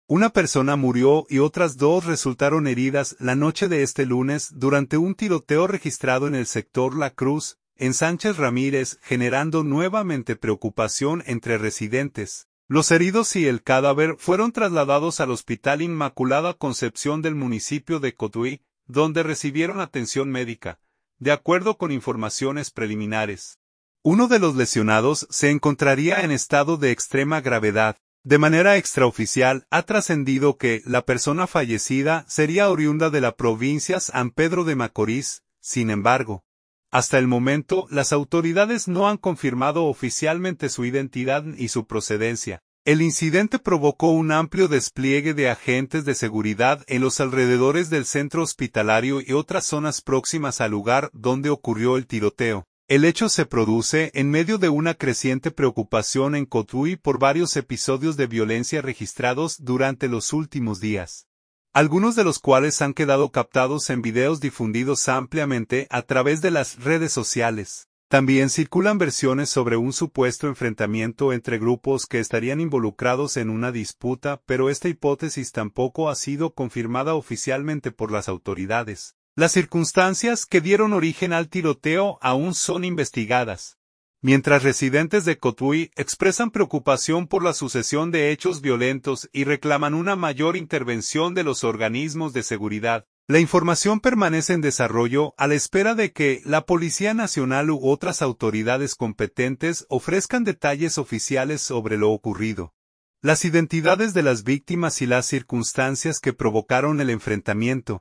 Una persona murió y otras dos resultaron heridas la noche de este lunes durante un tiroteo registrado en el sector La Cruz, en Sánchez Ramírez, generando nuevamente preocupación entre residentes. Los heridos y el cadáver fueron trasladados al Hospital Inmaculada Concepción del municipio de Cotuí, donde recibieron atención médica, de acuerdo con informaciones preliminares. Uno de los lesionados se encontraría en estado de extrema gravedad. De manera extraoficial, ha trascendido que la persona fallecida sería oriunda de la provincia San Pedro de Macorís. Sin embargo, hasta el momento, las autoridades no han confirmado oficialmente su identidad y su procedencia. El incidente provocó un amplio despliegue de agentes de seguridad en los alrededores del centro hospitalario y otras zonas próximas al lugar donde ocurrió el tiroteo. El hecho se produce en medio de una creciente preocupación en Cotuí por varios episodios de violencia registrados durante los últimos días, algunos de los cuales han quedado captados en videos difundidos ampliamente a través de las redes sociales. También circulan versiones sobre un supuesto enfrentamiento entre grupos que estarían involucrados en una disputa, pero esta hipótesis tampoco ha sido confirmada oficialmente por las autoridades. Las circunstancias que dieron origen al tiroteo aún son investigadas. Mientras residentes de Cotuí expresan preocupación por la sucesión de hechos violentos y reclaman una mayor intervención de los organismos de seguridad, la información permanece en desarrollo a la espera de que la Policía Nacional u otras autoridades competentes ofrezcan detalles oficiales sobre lo ocurrido. Las identidades de las víctimas y las circunstancias que provocaron el enfrentamiento